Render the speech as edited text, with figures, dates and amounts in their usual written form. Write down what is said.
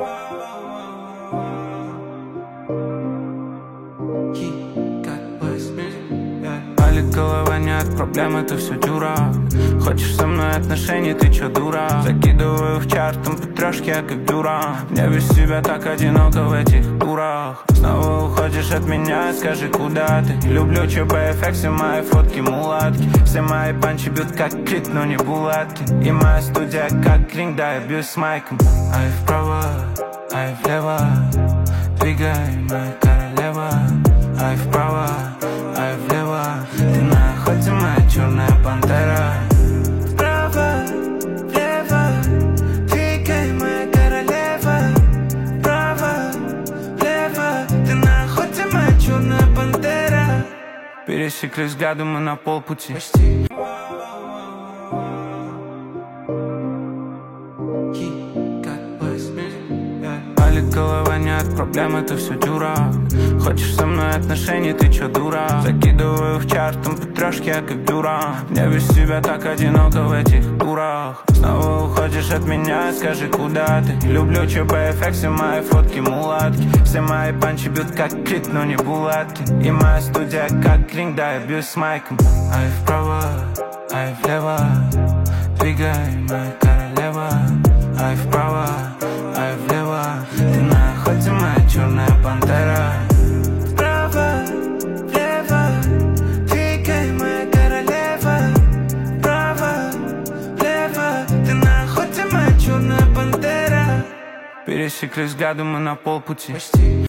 Болит голова не от проблем, это все дурак. Хочешь со мной отношений, ты чё, дурак? Закидываю в чарт, там по трешке, я как дурак. Мне без тебя так одиноко в этих турах. Снова уходишь от меня, скажи, куда ты? Люблю ЧБФ, все мои фотки мулатки. Все мои панчи бьют как клит, но не булатки. И моя студия как ринг, да, я бьюсь с майком. Ай вправо, ай влево, двигай, моя королева. Ай вправо, ай влево, ты на охоте, моя черная пантера. Вправо, влево, двигай, моя королева. Вправо, влево, ты на охоте, моя черная пантера. Пересеклись взглядом мы на полпути. Почти. Болит голова не от проблем, это все дурак. Хочешь со мной отношений, ты чё, дурак? Закидываю в чарт, там по трешке, я как дурак. Мне без тебя так одиноко в этих турах. Снова уходишь от меня, скажи, куда ты? Люблю ЧБФ, все мои фотки мулатки. Все мои панчи бьют как клит, но не булатки. И моя студия как ринг, да, я бьюсь с майком. Ай вправо, ай влево, двигай, моя королева. Ай вправо, ай влево, ты на охоте, моя черная пантера. Вправо, влево, двигай, моя королева. Вправо, влево, ты на охоте, моя черная пантера. Пересеклись взглядом мы на полпути. Почти.